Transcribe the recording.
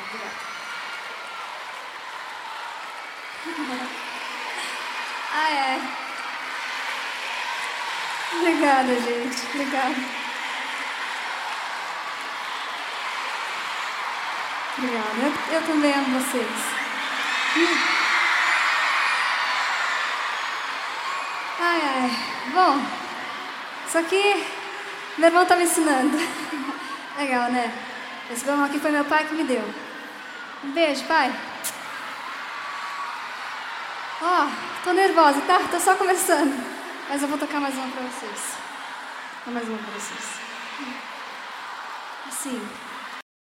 Ai, ai. Obrigada, gente. Obrigada. Obrigada. Eu também amo vocês. Ai, ai. Bom, isso aqui meu irmão tá me ensinando. Legal, né? Esse violão aqui foi meu pai que me deu. Um beijo, pai. Ó, tô nervosa, tá? Tô só começando. Mas eu vou tocar mais uma pra vocês. Mais uma pra vocês. Assim.